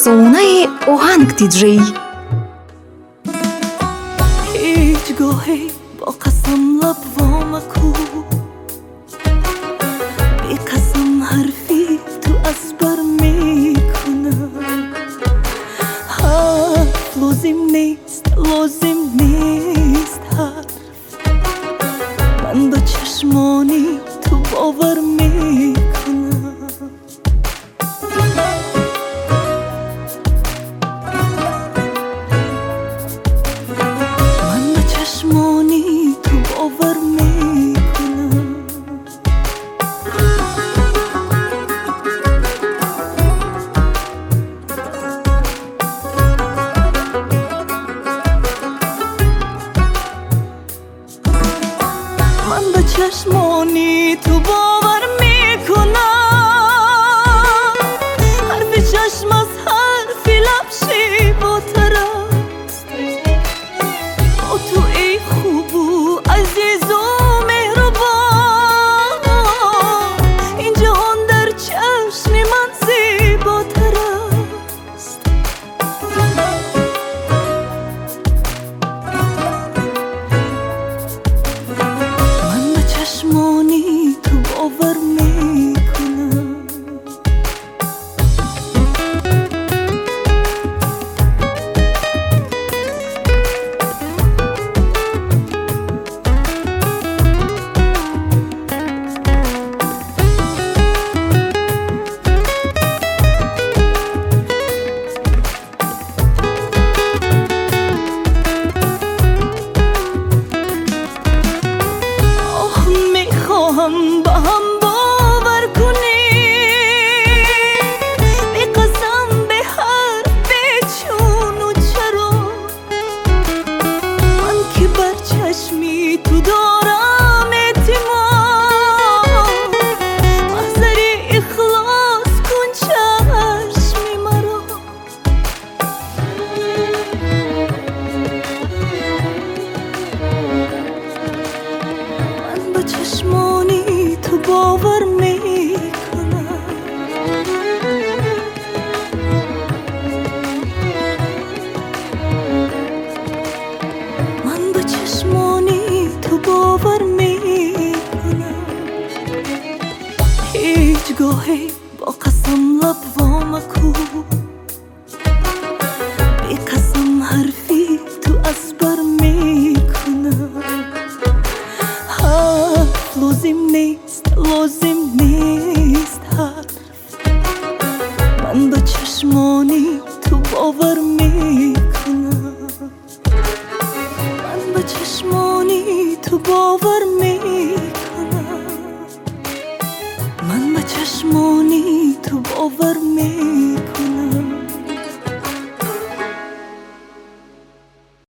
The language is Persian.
افسانه آهنگ دیجی. هیچ گاهی با قسم لب وامکو، بی قسم حرفی تو از بر میکنم. حرف لازم نیست حرف، من با چشمانی تو باور میکنم. چشمانی تو باور میکنم. من به چشمانی تو باور میکنم. حرف چشم از حرف لب شیواتر است. با تو ای خوب و عزیز و مهربان، این جهان در چشم من زیباتر است. من به چشمانی تو باور میکنم. با هم باور کنی، بی قسم به هر به چون و چرا. من که بر چشمی تو دارم اعتماد، محضری اخلاص کن چشمی مرا. من با چشمانی تو باور میکنم. من با چشمانی تو باور میکنم. هیچ گاهی با قسم لب وامکو، بی قسم حرفی تو از بر میکنم. حرف لازم نیست حرف، من با چشمانی تو باور میکنم. من با چشمانی تو باور میکنم. من با چشمانی تو باور میکنم.